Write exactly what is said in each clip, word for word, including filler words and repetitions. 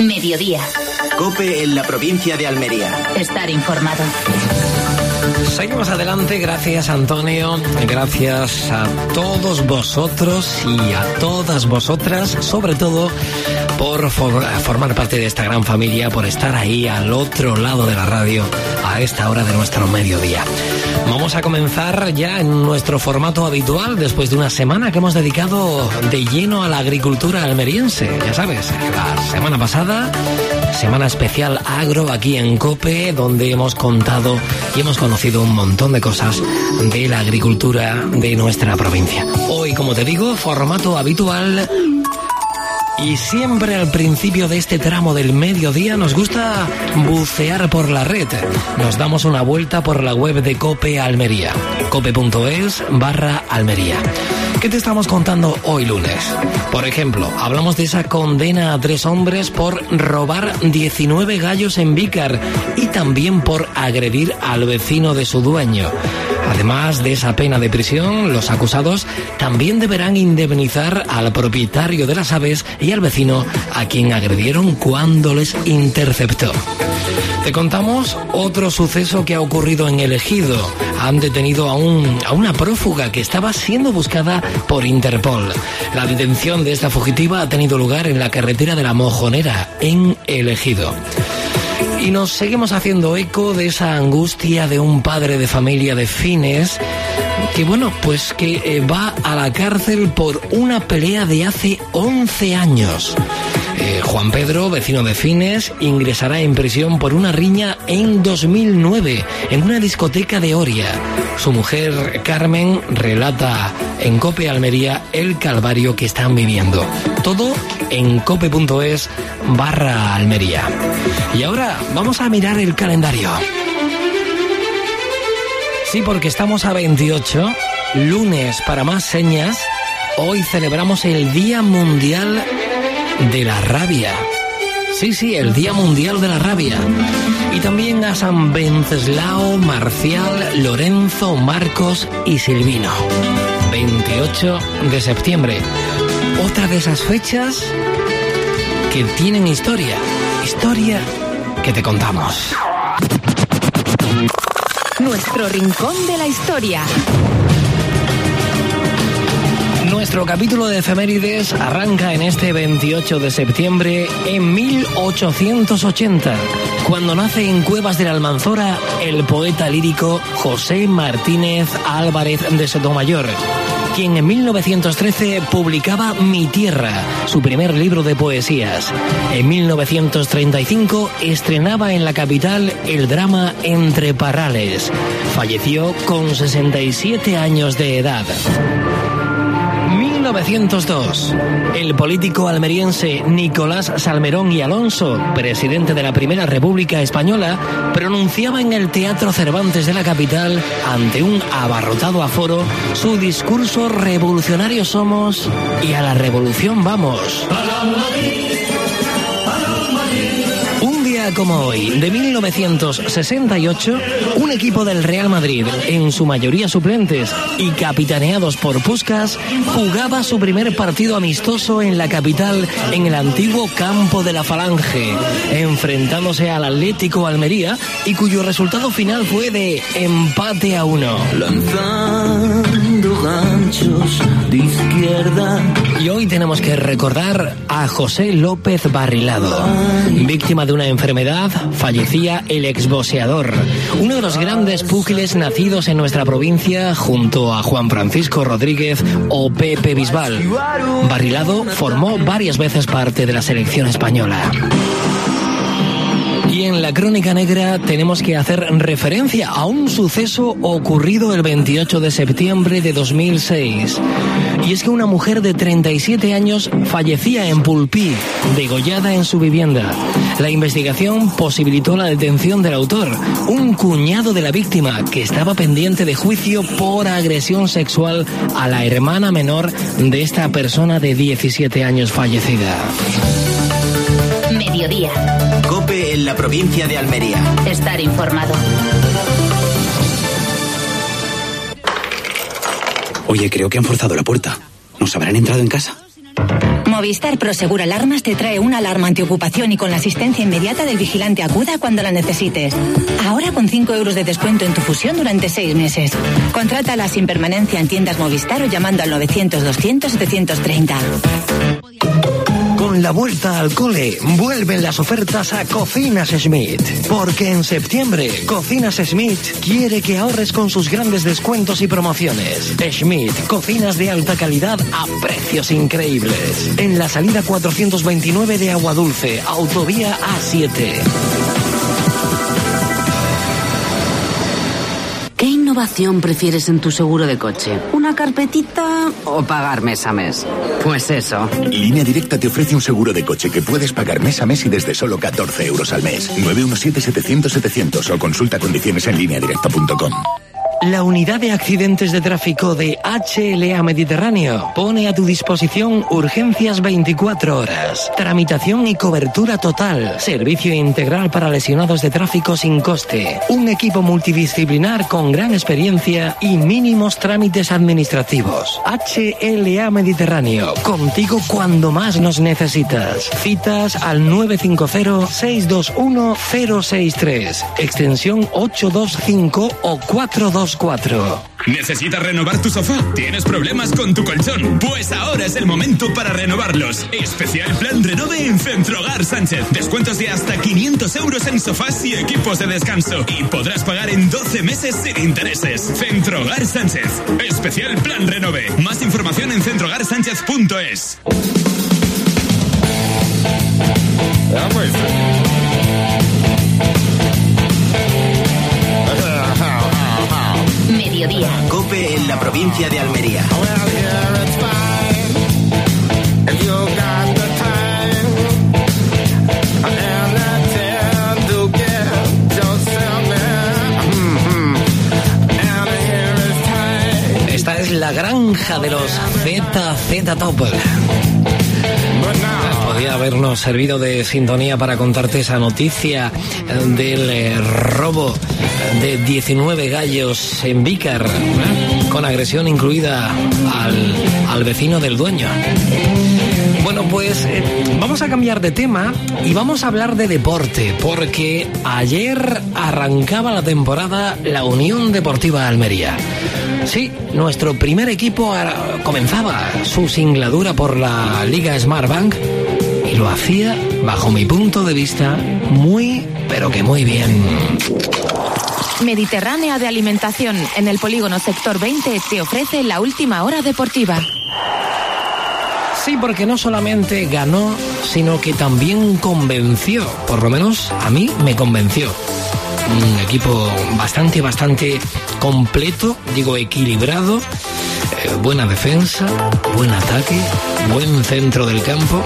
Mediodía. COPE en la provincia de Almería. Estar informado. Seguimos adelante, gracias Antonio, gracias a todos vosotros y a todas vosotras, sobre todo por for- formar parte de esta gran familia, por estar ahí al otro lado de la radio a esta hora de nuestro mediodía. Vamos a comenzar ya en nuestro formato habitual después de una semana que hemos dedicado de lleno a la agricultura almeriense. Ya sabes, la semana pasada, semana especial agro aquí en COPE, donde hemos contado y hemos conocido un montón de cosas de la agricultura de nuestra provincia. Hoy, como te digo, formato habitual. Y siempre al principio de este tramo del mediodía nos gusta bucear por la red. Nos damos una vuelta por la web de COPE Almería, cope.es barra Almería. ¿Qué te estamos contando hoy lunes? Por ejemplo, hablamos de esa condena a tres hombres por robar diecinueve gallos en Vícar y también por agredir al vecino de su dueño. Además de esa pena de prisión, los acusados también deberán indemnizar al propietario de las aves y al vecino a quien agredieron cuando les interceptó. Te contamos otro suceso que ha ocurrido en el Ejido. Han detenido a, un, a una prófuga que estaba siendo buscada por Interpol. La detención de esta fugitiva ha tenido lugar en la carretera de la Mojonera, en el Ejido. Y nos seguimos haciendo eco de esa angustia de un padre de familia de Fines que, bueno, pues que eh, va a la cárcel por una pelea de hace once años. Eh, Juan Pedro, vecino de Fines, ingresará en prisión por una riña en dos mil nueve en una discoteca de Oria. Su mujer, Carmen, relata en COPE Almería el calvario que están viviendo. Todo en cope.es barra Almería. Y ahora vamos a mirar el calendario. Sí, porque estamos a veintiocho, lunes para más señas. Hoy celebramos el Día Mundial de la Rabia. Sí, sí, el Día Mundial de la Rabia. Y también a San Venceslao, Marcial, Lorenzo, Marcos y Silvino. veintiocho de septiembre. Otra de esas fechas que tienen historia. Historia que te contamos. Nuestro rincón de la historia. Nuestro capítulo de efemérides arranca en este veintiocho de septiembre en mil ochocientos ochenta, cuando nace en Cuevas de la Almanzora el poeta lírico José Martínez Álvarez de Sotomayor, quien en mil novecientos trece publicaba Mi Tierra, su primer libro de poesías. En mil novecientos treinta y cinco estrenaba en la capital el drama Entre Parrales. Falleció con sesenta y siete años de edad. mil novecientos dos. El político almeriense Nicolás Salmerón y Alonso, presidente de la Primera República Española, pronunciaba en el Teatro Cervantes de la capital, ante un abarrotado aforo, su discurso Revolucionarios somos y a la revolución vamos. Como hoy, de mil novecientos sesenta y ocho, un equipo del Real Madrid, en su mayoría suplentes y capitaneados por Puskás, jugaba su primer partido amistoso en la capital, en el antiguo campo de la Falange, enfrentándose al Atlético Almería, y cuyo resultado final fue de empate a uno. Lanzando ganchos de izquierda. Y hoy tenemos que recordar a José López Barrilado, víctima de una enfermedad. Fallecía el exboxeador, uno de los grandes púgiles nacidos en nuestra provincia, junto a Juan Francisco Rodríguez o Pepe Bisbal. Barrilado formó varias veces parte de la selección española. Y en la crónica negra tenemos que hacer referencia a un suceso ocurrido el veintiocho de septiembre de dos mil seis. Y es que una mujer de treinta y siete años fallecía en Pulpí, degollada en su vivienda. La investigación posibilitó la detención del autor, un cuñado de la víctima que estaba pendiente de juicio por agresión sexual a la hermana menor de esta persona de diecisiete años fallecida. Mediodía. COPE en la provincia de Almería. Estar informado. Oye, creo que han forzado la puerta. ¿Nos habrán entrado en casa? Movistar Prosegur Alarmas te trae una alarma antiocupación y con la asistencia inmediata del vigilante acuda cuando la necesites. Ahora con cinco euros de descuento en tu fusión durante seis meses. Contrátala sin permanencia en tiendas Movistar o llamando al novecientos doscientos setecientos treinta. Con la vuelta al cole, vuelven las ofertas a Cocinas Schmidt. Porque en septiembre, Cocinas Schmidt quiere que ahorres con sus grandes descuentos y promociones. Schmidt, cocinas de alta calidad a precios increíbles. En la salida cuatrocientos veintinueve de Aguadulce, autovía A siete. ¿Qué innovación prefieres en tu seguro de coche? ¿Una carpetita o pagar mes a mes? Pues eso. Línea Directa te ofrece un seguro de coche que puedes pagar mes a mes y desde solo catorce euros al mes. nueve uno siete, setecientos, setecientos o consulta condiciones en línea directa punto com. La unidad de accidentes de tráfico de H L A Mediterráneo pone a tu disposición urgencias veinticuatro horas, tramitación y cobertura total, servicio integral para lesionados de tráfico sin coste, un equipo multidisciplinar con gran experiencia y mínimos trámites administrativos. H L A Mediterráneo, contigo cuando más nos necesitas. Citas al nueve cinco cero, seis dos uno, cero seis tres, extensión ocho dos cinco o cuatro dos cuatro. ¿Necesitas renovar tu sofá? ¿Tienes problemas con tu colchón? Pues ahora es el momento para renovarlos. Especial Plan Renove en Centrogar Sánchez. Descuentos de hasta quinientos euros en sofás y equipos de descanso. Y podrás pagar en doce meses sin intereses. Centrogar Sánchez. Especial Plan Renove. Más información en centrogar sánchez punto es. Mediodía. COPE en la provincia de Almería. Esta es la granja de los Z Z Top. Podía habernos servido de sintonía para contarte esa noticia del eh, robo de diecinueve gallos en Vícar, ¿eh? Con agresión incluida al, al vecino del dueño. Bueno, pues eh, vamos a cambiar de tema y vamos a hablar de deporte, porque ayer arrancaba la temporada la Unión Deportiva Almería. Sí, nuestro primer equipo comenzaba su singladura por la Liga Smartbank y lo hacía, bajo mi punto de vista, muy, pero que muy bien. Mediterránea de Alimentación, en el polígono Sector veinte, te ofrece la última hora deportiva. Sí, porque no solamente ganó, sino que también convenció, por lo menos a mí me convenció. Un equipo bastante, bastante completo, digo equilibrado, eh, buena defensa, buen ataque, buen centro del campo.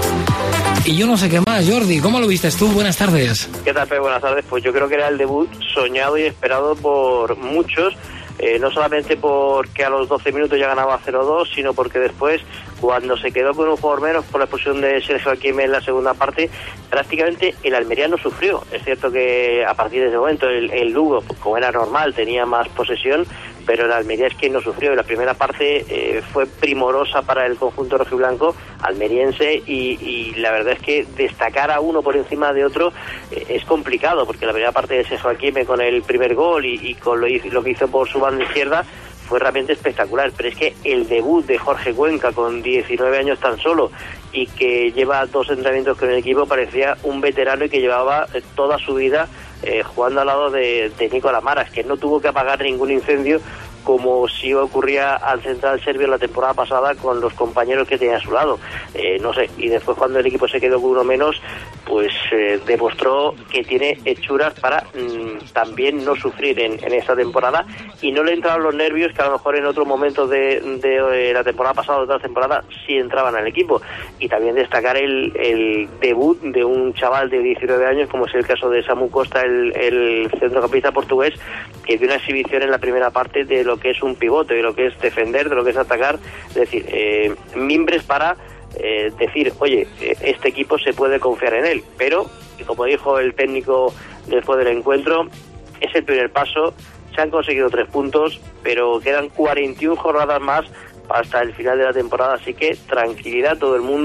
Y yo no sé qué más. Jordi, ¿cómo lo viste tú? Buenas tardes. ¿Qué tal, Pepe? Buenas tardes. Pues yo creo que era el debut soñado y esperado por muchos, eh, no solamente porque a los doce minutos ya ganaba cero dos, sino porque después, cuando se quedó con un jugador menos por la expulsión de Sergio Aquime en la segunda parte, prácticamente el Almería no sufrió. Es cierto que a partir de ese momento el, el Lugo, pues, como era normal, tenía más posesión, pero el Almería es quien no sufrió. La primera parte eh, fue primorosa para el conjunto rojiblanco almeriense y, y la verdad es que destacar a uno por encima de otro eh, es complicado, porque la primera parte de Sergio Aquime con el primer gol y, y con lo, lo que hizo por su banda izquierda fue realmente espectacular, pero es que el debut de Jorge Cuenca con diecinueve años tan solo y que lleva dos entrenamientos con el equipo, parecía un veterano y que llevaba toda su vida eh, jugando al lado de, de Nicolás Maras, que no tuvo que apagar ningún incendio como si ocurría al central serbio la temporada pasada con los compañeros que tenía a su lado. Eh, no sé, y después cuando el equipo se quedó con uno menos, pues eh, demostró que tiene hechuras para mmm, también no sufrir en, en esta temporada, y no le entraron los nervios que a lo mejor en otros momentos de, de, de la temporada pasada o de otra temporada sí entraban al equipo. Y también destacar el, el debut de un chaval de diecinueve años, como es el caso de Samu Costa, el, el centrocampista portugués, que dio una exhibición en la primera parte de lo que es un pivote, de lo que es defender, de lo que es atacar, es decir, eh, mimbres para eh, decir, oye, eh, este equipo se puede confiar en él, pero, como dijo el técnico después del encuentro, es el primer paso, se han conseguido tres puntos, pero quedan cuarenta y una jornadas más hasta el final de la temporada, así que tranquilidad todo el mundo,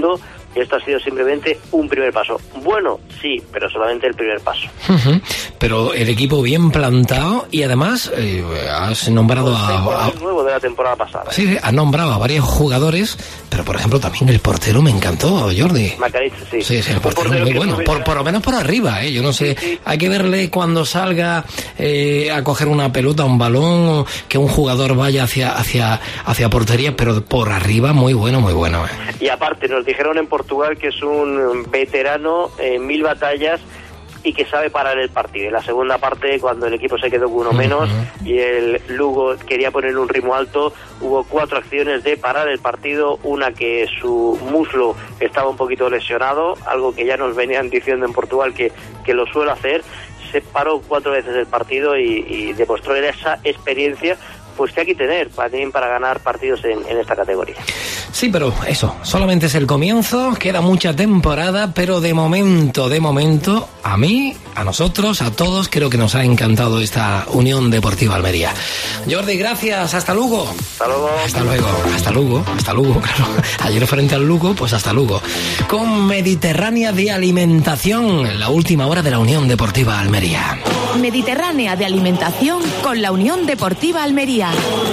y esto ha sido simplemente un primer paso. Bueno, sí, pero solamente el primer paso. Uh-huh. Pero el equipo bien plantado y además eh, has nombrado a, a... nuevo de la temporada pasada. Sí, has nombrado a varios jugadores, pero por ejemplo también el portero me encantó, Jordi. Macarich, sí. Sí, sí, el portero, portero muy bueno, por, por lo menos por arriba, ¿eh? Yo no sé, sí, sí. Hay que verle cuando salga eh, a coger una pelota, un balón, o que un jugador vaya hacia hacia hacia portería, pero por arriba muy bueno, muy bueno. ¿eh? Y aparte nos dijeron en Portugal que es un veterano en mil batallas y que sabe parar el partido. En la segunda parte, cuando el equipo se quedó con uno menos uh-huh. y el Lugo quería poner un ritmo alto, hubo cuatro acciones de parar el partido, una que su muslo estaba un poquito lesionado, algo que ya nos venían diciendo en Portugal que, que lo suele hacer, se paró cuatro veces el partido y, y demostró esa experiencia pues que hay que tener también para ganar partidos en, en esta categoría. Sí, pero eso, solamente es el comienzo, queda mucha temporada, pero de momento, de momento, a mí, a nosotros, a todos, creo que nos ha encantado esta Unión Deportiva Almería. Jordi, gracias, hasta Lugo. Hasta luego. Hasta luego, hasta Lugo, hasta Lugo, claro. Ayer frente al Lugo, pues hasta Lugo. Con Mediterránea de Alimentación, la última hora de la Unión Deportiva Almería. Mediterránea de Alimentación con la Unión Deportiva Almería.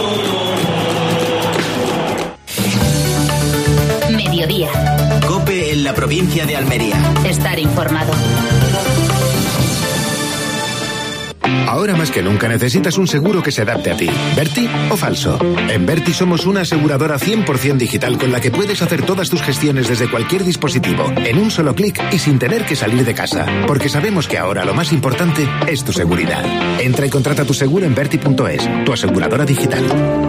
Mediodía. COPE en la provincia de Almería. Estar informado. Ahora más que nunca necesitas un seguro que se adapte a ti. ¿Berti o falso? En Berti somos una aseguradora cien por ciento digital con la que puedes hacer todas tus gestiones desde cualquier dispositivo, en un solo clic y sin tener que salir de casa. Porque sabemos que ahora lo más importante es tu seguridad. Entra y contrata tu seguro en Berti punto es, tu aseguradora digital.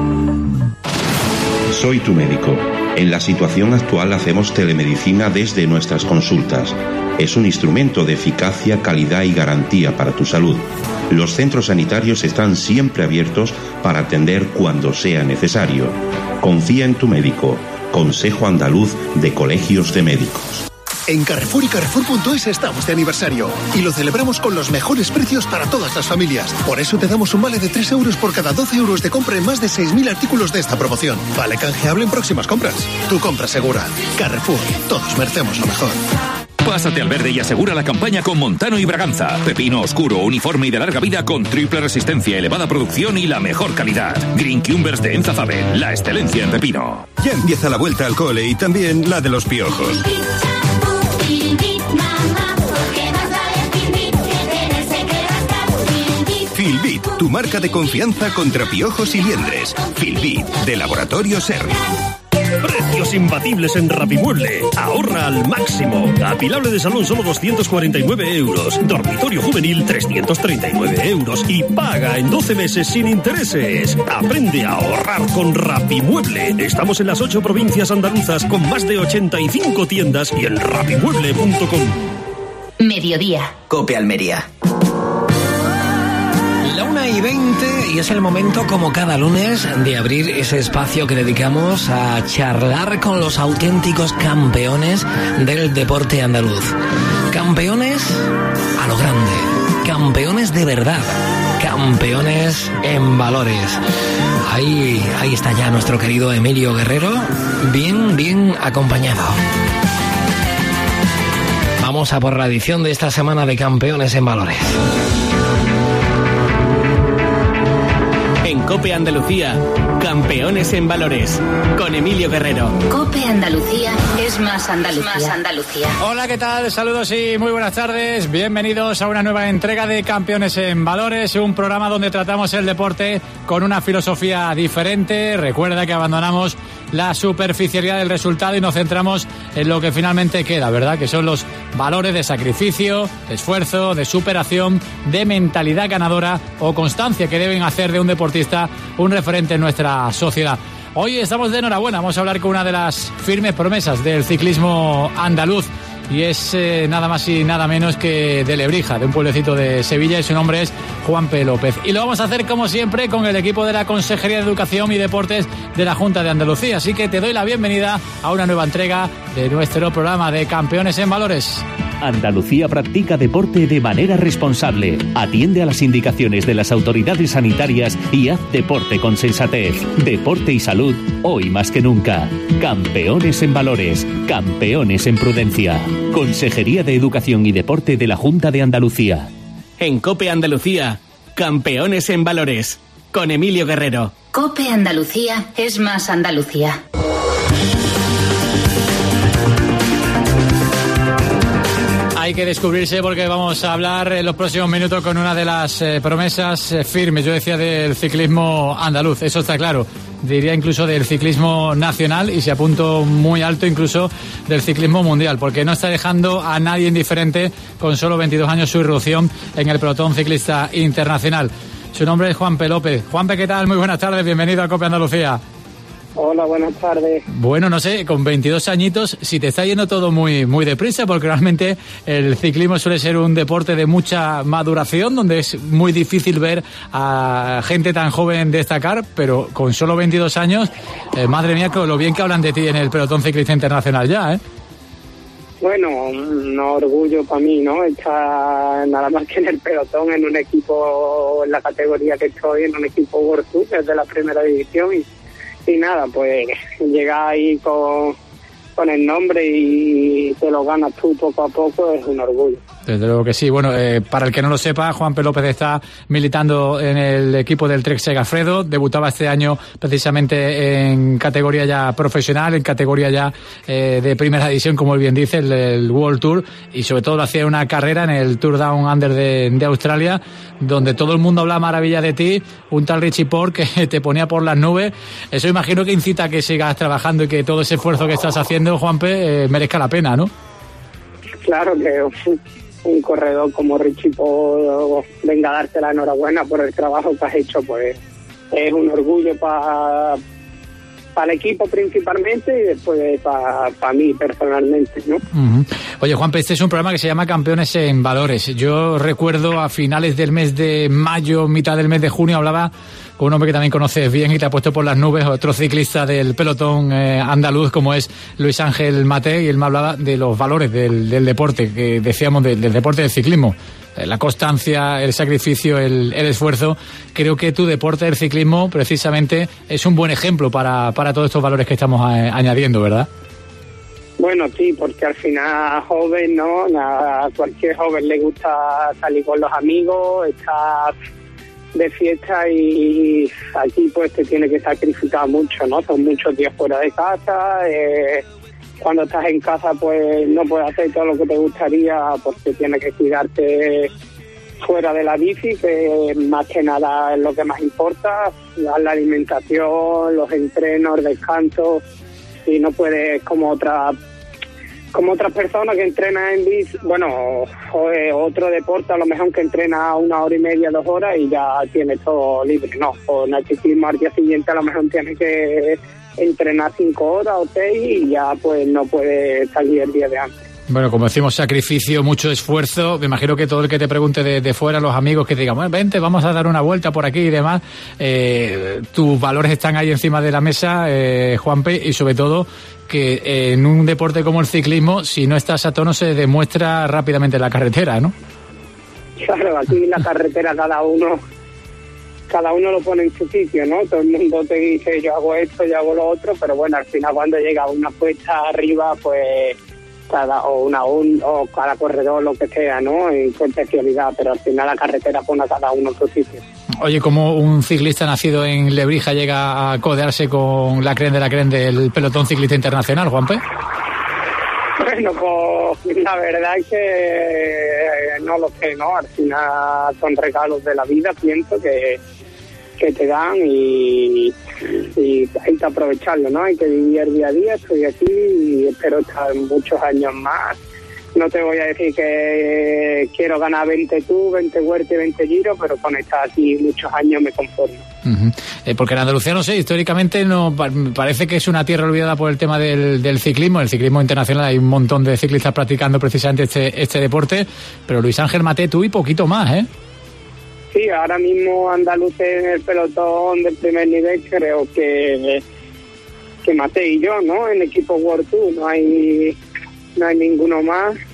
Soy tu médico. En la situación actual hacemos telemedicina desde nuestras consultas. Es un instrumento de eficacia, calidad y garantía para tu salud. Los centros sanitarios están siempre abiertos para atender cuando sea necesario. Confía en tu médico. Consejo Andaluz de Colegios de Médicos. En Carrefour y Carrefour punto es estamos de aniversario y lo celebramos con los mejores precios para todas las familias. Por eso te damos un vale de tres euros por cada doce euros de compra en más de seis mil artículos de esta promoción. Vale canjeable en próximas compras. Tu compra segura. Carrefour. Todos merecemos lo mejor. Pásate al verde y asegura la campaña con Montano y Braganza. Pepino oscuro, uniforme y de larga vida con triple resistencia, elevada producción y la mejor calidad. Green Cumbers de Enzazabe, la excelencia en pepino. Ya empieza la vuelta al cole y también la de los piojos. Filbit, tu marca de confianza contra piojos y liendres. Filbit, de Laboratorio Serri. Precios imbatibles en Rapimueble. Ahorra al máximo. Apilable de salón solo doscientos cuarenta y nueve euros. Dormitorio juvenil trescientos treinta y nueve euros. Y paga en doce meses sin intereses. Aprende a ahorrar con Rapimueble. Estamos en las ocho provincias andaluzas con más de ochenta y cinco tiendas y en rapimueble punto com. Mediodía. COPE Almería. La una y veinte y es el momento, como cada lunes, de abrir ese espacio que dedicamos a charlar con los auténticos campeones del deporte andaluz. Campeones a lo grande, campeones de verdad, campeones en valores. Ahí, ahí está ya nuestro querido Emilio Guerrero, bien, bien acompañado. Vamos a por la edición de esta semana de Campeones en Valores. En COPE Andalucía, Campeones en Valores, con Emilio Guerrero. COPE Andalucía es más Andalucía. Más Andalucía. Hola, ¿qué tal? Saludos y muy buenas tardes. Bienvenidos a una nueva entrega de Campeones en Valores, un programa donde tratamos el deporte con una filosofía diferente. Recuerda que abandonamos la superficialidad del resultado y nos centramos en lo que finalmente queda, ¿verdad? Que son los valores de sacrificio, de esfuerzo, de superación, de mentalidad ganadora o constancia que deben hacer de un deportista un referente en nuestra sociedad. Hoy estamos de enhorabuena, vamos a hablar con una de las firmes promesas del ciclismo andaluz y es eh, nada más y nada menos que de Lebrija, de un pueblecito de Sevilla, y su nombre es Juan P. López. Y lo vamos a hacer como siempre con el equipo de la Consejería de Educación y Deportes de la Junta de Andalucía. Así que te doy la bienvenida a una nueva entrega de nuestro programa de Campeones en Valores. Andalucía practica deporte de manera responsable. Atiende a las indicaciones de las autoridades sanitarias y haz deporte con sensatez. Deporte y salud, hoy más que nunca. Campeones en valores, campeones en prudencia. Consejería de Educación y Deporte de la Junta de Andalucía. En COPE Andalucía, campeones en valores. Con Emilio Guerrero. COPE Andalucía es más Andalucía. Hay que descubrirse porque vamos a hablar en los próximos minutos con una de las eh, promesas eh, firmes, yo decía, del ciclismo andaluz, eso está claro. Diría incluso del ciclismo nacional y se apuntó muy alto incluso del ciclismo mundial, porque no está dejando a nadie indiferente con solo veintidós años su irrupción en el pelotón ciclista internacional. Su nombre es Juanpe López. Juanpe, ¿qué tal? Muy buenas tardes, bienvenido a COPE Andalucía. Hola, buenas tardes. Bueno, no sé, con veintidós añitos, si te está yendo todo muy muy deprisa, porque realmente el ciclismo suele ser un deporte de mucha maduración, donde es muy difícil ver a gente tan joven destacar, pero con solo veintidós años, eh, madre mía, lo bien que hablan de ti en el pelotón ciclista internacional ya, ¿eh? Bueno, un orgullo para mí, ¿no? Estar nada más que en el pelotón, en un equipo, en la categoría que estoy, en un equipo World Tour, desde la primera división y Y nada, pues llegar ahí con, con el nombre y te lo ganas tú poco a poco es un orgullo. Desde luego que sí. Bueno, eh, para el que no lo sepa, Juanpe López está militando en el equipo del Trek Segafredo. Debutaba este año precisamente en categoría ya profesional, en categoría ya eh, de primera división, como él bien dice, el, el World Tour. Y sobre todo lo hacía una carrera en el Tour Down Under de, de Australia, donde todo el mundo habla maravilla de ti. Un tal Richie Porte que te ponía por las nubes. Eso imagino que incita a que sigas trabajando y que todo ese esfuerzo que estás haciendo, Juanpe, eh, merezca la pena, ¿no? Claro que un corredor como Richie Porte venga a darte la enhorabuena por el trabajo que has hecho, pues es un orgullo para para el equipo principalmente y después para pa mí personalmente, ¿no? Uh-huh. Oye, Juanpe, este es un programa que se llama Campeones en Valores. Yo recuerdo a finales del mes de mayo, mitad del mes de junio, hablaba con un hombre que también conoces bien y te ha puesto por las nubes, otro ciclista del pelotón eh, andaluz como es Luis Ángel Maté, y él me hablaba de los valores del, del deporte, que decíamos del, del deporte del ciclismo. La constancia, el sacrificio, el, el esfuerzo. Creo que tu deporte del ciclismo precisamente es un buen ejemplo para, para todos estos valores que estamos a, añadiendo, ¿verdad? Bueno, sí, porque al final joven, ¿no? A cualquier joven le gusta salir con los amigos, estar de fiesta y aquí pues te tiene que sacrificar mucho, ¿no? Son muchos días fuera de casa, eh, cuando estás en casa pues no puedes hacer todo lo que te gustaría porque tienes que cuidarte fuera de la bici, que más que nada es lo que más importa, la alimentación, los entrenos, el descanso, y no puedes como otra como otras personas que entrenan en bici, bueno, o, eh, otro deporte a lo mejor que entrena una hora y media, dos horas y ya tienes todo libre, no, o en el ciclismo al día siguiente a lo mejor tienes que entrenar cinco horas o seis y ya pues no puedes salir el día de antes. Bueno, como decimos, sacrificio, mucho esfuerzo. Me imagino que todo el que te pregunte de, de fuera, los amigos que te digan, bueno, vente, vamos a dar una vuelta por aquí y demás, eh, tus valores están ahí encima de la mesa, eh, Juanpe, y sobre todo que eh, en un deporte como el ciclismo, si no estás a tono, se demuestra rápidamente en la carretera, ¿no? Claro, aquí en la carretera cada uno cada uno lo pone en su sitio, ¿no? Todo el mundo te dice, yo hago esto, yo hago lo otro, pero bueno, al final cuando llega una cuesta arriba, pues cada o una un, o cada corredor, lo que sea, ¿no? En su especialidad, pero al final la carretera pone a cada uno en su sitio. Oye, ¿cómo un ciclista nacido en Lebrija llega a codearse con la creen de la creen del pelotón ciclista internacional, Juanpe? Bueno, pues la verdad es que no lo sé, ¿no? Al final son regalos de la vida, pienso que que te dan y, y hay que aprovecharlo, ¿no? Hay que vivir el día a día. Estoy aquí y espero estar muchos años más. No te voy a decir que quiero ganar veinte Tour, veinte Vuelta y veinte Giro, pero con estar aquí muchos años me conformo. Uh-huh. Eh, porque en Andalucía, no sé, históricamente no parece que es una tierra olvidada por el tema del, del ciclismo. El ciclismo internacional, hay un montón de ciclistas practicando precisamente este, este deporte, pero Luis Ángel Maté, tú y poquito más, ¿eh? Sí, ahora mismo andaluz en el pelotón del primer nivel creo que que Maté y yo, ¿no? En el equipo World Tour no hay no hay ninguno más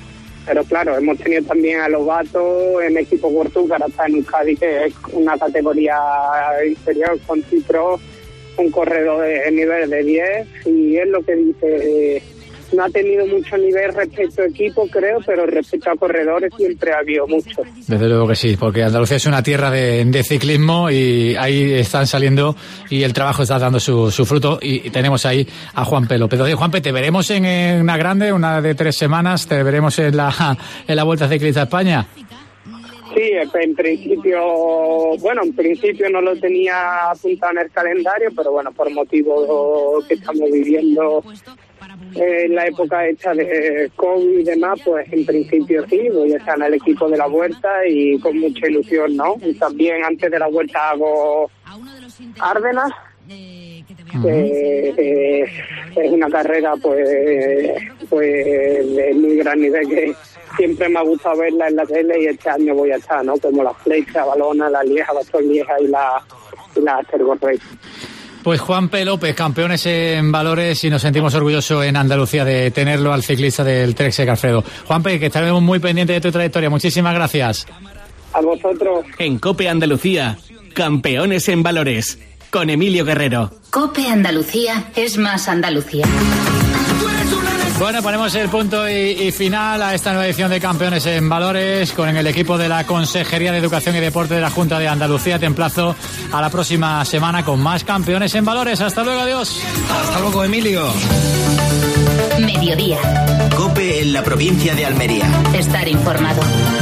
pero claro, hemos tenido también a Lobato en equipo World Tour, que ahora está en Euskadi, que es una categoría inferior con Cipro, un corredor de nivel de diez, y es lo que dice, eh, no ha tenido mucho nivel respecto a equipo, creo, pero respecto a corredores siempre ha habido mucho. Desde luego que sí, porque Andalucía es una tierra de, de ciclismo y ahí están saliendo y el trabajo está dando su, su fruto, y, y tenemos ahí a Juanpe López. Oye, Juanpe, te veremos en, en una grande, una de tres semanas, te veremos en la, en la Vuelta Ciclista a España. Sí, en principio, bueno, en principio no lo tenía apuntado en el calendario, pero bueno, por motivos que estamos viviendo en la época esta de COVID y demás, pues en principio sí, voy a estar en el equipo de la Vuelta y con mucha ilusión, ¿no? Y también antes de la Vuelta hago Árdenas, que eh, es una carrera pues, pues de muy gran nivel, que siempre me ha gustado verla en la tele, y este año voy a estar, ¿no? Como la Flecha, Valona, la Lieja, Bastogne Lieja y la, y la Astorga Race. Pues Juanpe López, campeones en valores, y nos sentimos orgullosos en Andalucía de tenerlo al ciclista del Trek Segafredo. Juanpe, que estaremos muy pendientes de tu trayectoria. Muchísimas gracias. A vosotros. En COPE Andalucía, campeones en valores, con Emilio Guerrero. COPE Andalucía es más Andalucía. Bueno, ponemos el punto y, y final a esta nueva edición de Campeones en Valores con el equipo de la Consejería de Educación y Deporte de la Junta de Andalucía. Te emplazo a la próxima semana con más Campeones en Valores. Hasta luego, adiós. Hasta luego, Emilio. Mediodía. COPE en la provincia de Almería. Estar informado.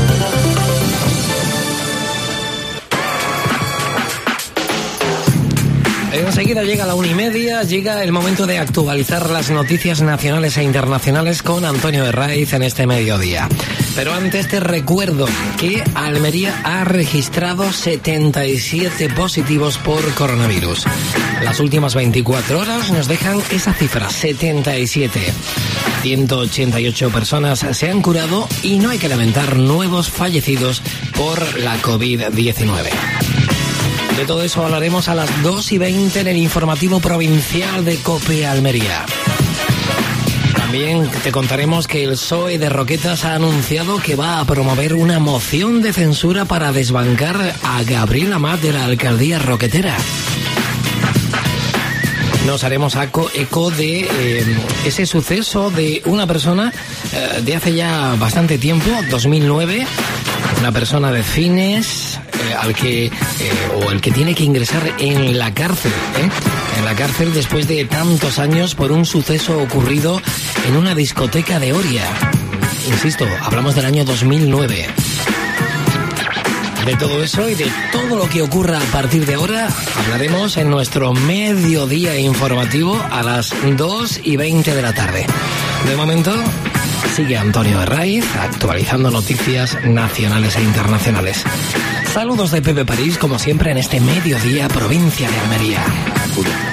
Enseguida llega la una y media, llega el momento de actualizar las noticias nacionales e internacionales con Antonio Herraiz en este mediodía. Pero antes te recuerdo que Almería ha registrado setenta y siete positivos por coronavirus. Las últimas veinticuatro horas nos dejan esa cifra, setenta y siete. ciento ochenta y ocho personas se han curado y no hay que lamentar nuevos fallecidos por la covid diecinueve. De todo eso hablaremos a las dos y veinte en el informativo provincial de COPE Almería. También te contaremos que el P S O E de Roquetas ha anunciado que va a promover una moción de censura para desbancar a Gabriel Amat de la alcaldía roquetera. Nos haremos eco de eh, ese suceso de una persona eh, de hace ya bastante tiempo, dos mil nueve, una persona de Fines, eh, al que, eh, o el que tiene que ingresar en la cárcel, ¿eh? en la cárcel después de tantos años por un suceso ocurrido en una discoteca de Oria. Insisto, hablamos del año dos mil nueve. De todo eso y de todo lo que ocurra a partir de ahora hablaremos en nuestro mediodía informativo a las dos y veinte de la tarde. De momento sigue Antonio Herraiz actualizando noticias nacionales e internacionales. Saludos de Pepe París, como siempre, en este mediodía provincia de Almería.